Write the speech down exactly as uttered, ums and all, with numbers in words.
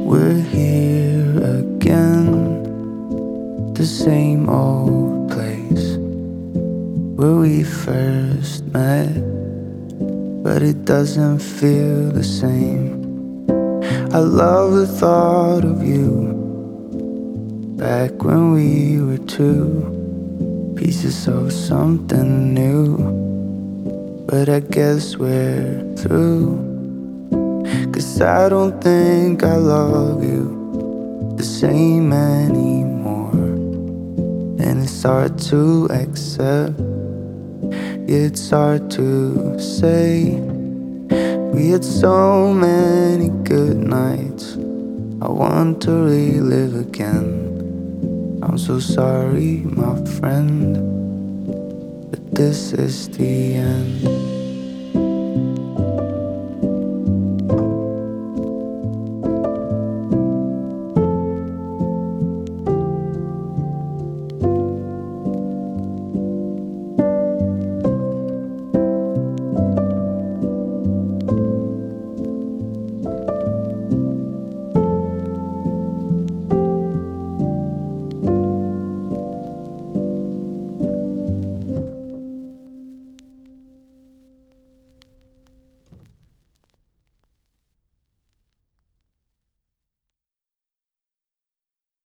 We're here again, the same old place where we first met, but it doesn't feel the same. I love the thought of you back when we were two, pieces of something new. But I guess we're through, 'cause I don't think I love you the same anymore. And it's hard to accept, it's hard to say. We had so many good nights I want to relive again. I'm so sorry, my friend, but this is the end.